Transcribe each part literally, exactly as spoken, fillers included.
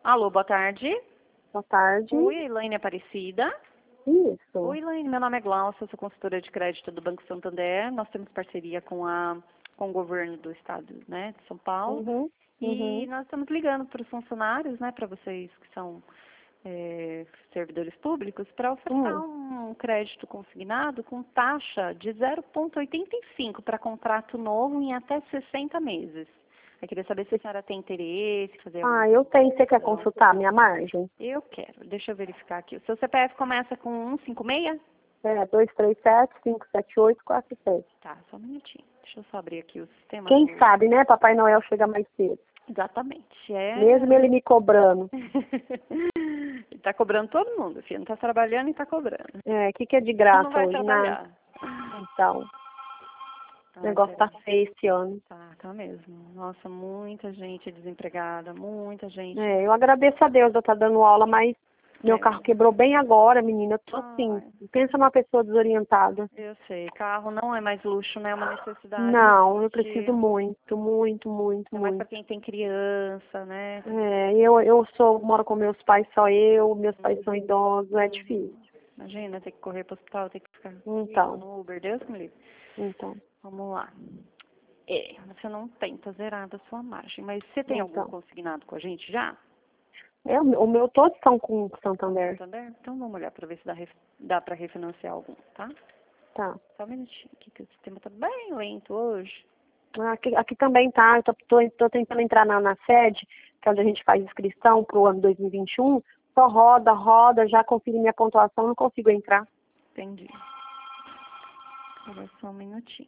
Alô, boa tarde. Boa tarde. Oi, Elaine Aparecida. Isso. Oi, Elaine, meu nome é Glaucia, sou consultora de crédito do Banco Santander. Nós temos parceria com, a, com o governo do estado, né, de São Paulo. Uhum. E Uhum. nós estamos ligando para os funcionários, né, para vocês que são é, servidores públicos, para ofertar Hum. um crédito consignado com taxa de zero vírgula oitenta e cinco para contrato novo em até sessenta meses. Eu queria saber se a senhora tem interesse, fazer alguma Ah, eu tenho. Você quer consulta. consultar a minha margem? Eu quero. Deixa eu verificar aqui. O seu C P F começa com cento e cinquenta e seis? É, dois três sete, cinco sete oito, quatro sete. Tá, só um minutinho. Deixa eu só abrir aqui o sistema. Quem do- sabe, né? Papai Noel chega mais cedo. Exatamente. É... Mesmo ele me cobrando. Ele tá cobrando todo mundo, filho. Não tá trabalhando e tá cobrando. É, o que, que é de Não graça vai hoje, né? trabalhar. Então, o Ah, negócio tá feio esse ano. Tá, tá mesmo. Nossa, muita gente desempregada, muita gente. É, eu agradeço a Deus de eu estar dando aula, mas meu É. carro quebrou bem agora, menina. Eu tô assim, Ai. pensa numa pessoa desorientada. Eu sei, carro não é mais luxo, né? É uma necessidade. Não, eu de- preciso muito, muito, muito, É mais muito. para quem tem criança, né? É, eu, eu sou, moro com meus pais, só eu, meus pais são idosos, é difícil. Imagina, ter que correr para o hospital, ter que ficar Então, no Uber, Deus me livre. então, Vamos lá. É, você não tem, tá zerada a sua margem. Mas você tem algum então. consignado com a gente já? É, o meu o meu todos estão com o Santander. Santander? Então vamos olhar para ver se dá, ref- dá para refinanciar algum, tá? Tá. Só um minutinho aqui, que o sistema tá bem lento hoje. Aqui, aqui também tá, eu tô, tô, tô tentando entrar na, na sede, que é onde a gente faz inscrição pro ano dois mil e vinte e um, só roda, roda, já conferi minha pontuação, não consigo entrar. Entendi. Agora só um minutinho.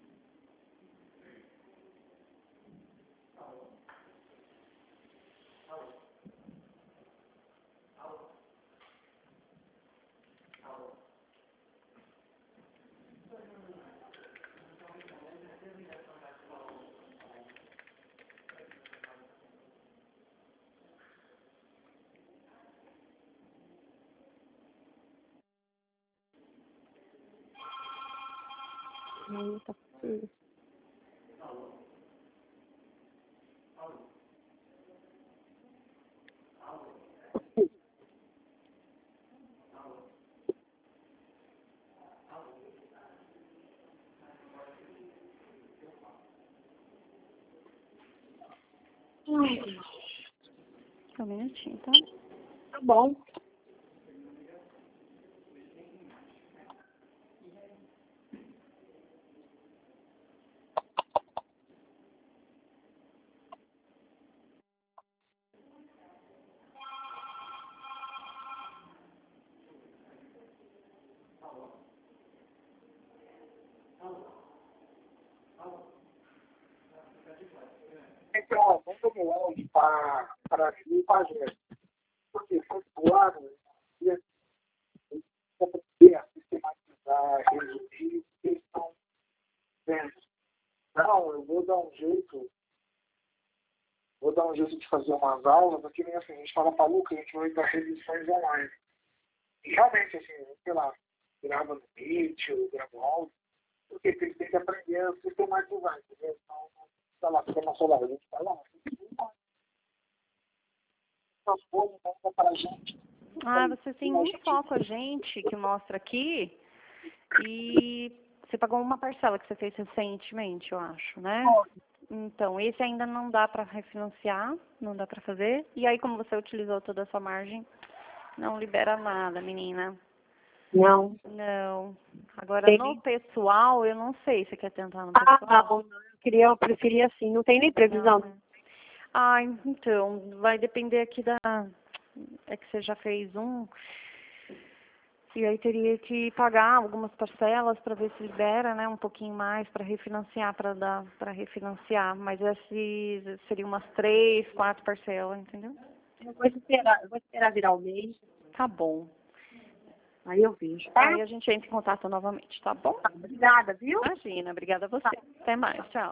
Hum, tá possível. Ai, Deus. Só um minutinho, tá? Tá bom. Então, muito grande para para mim e para a gente. Porque foi claro, e aprender a sistematizar, resumir, eles estão vendo. Não, eu vou dar um jeito, vou dar um jeito de fazer umas aulas, porque nem assim, a gente fala para a Luca, a gente vai dar revisões online. E realmente, assim, sei lá, grava no Meet, ou grava áudio, porque eles têm que aprender a sistematizar, entendeu? Então, sei lá, fica na solar, a gente fala, não, essas coisas ainda para a gente. Ah, você tem um só com a gente que mostra aqui e você pagou uma parcela que você fez recentemente, eu acho, né? Então, esse ainda não dá para refinanciar, não dá para fazer. E aí, como você utilizou toda a sua margem, não libera nada, menina. Não. Não. Agora, Tem no nem- pessoal, eu não sei se você quer tentar no Ah, pessoal. não, eu queria, eu preferia assim, não tem nem previsão. Não, né? Ah, então, vai depender aqui da... É que você já fez um, e aí teria que pagar algumas parcelas para ver se libera, né, um pouquinho mais para refinanciar, para dar, para refinanciar. Mas esse seria umas três, quatro parcelas, entendeu? Eu vou esperar, eu vou esperar virar o mês, Tá bom. aí eu vejo, tá? Aí a gente entra em contato novamente, tá bom? Tá, obrigada, viu? Imagina, obrigada a você. Até mais, tchau.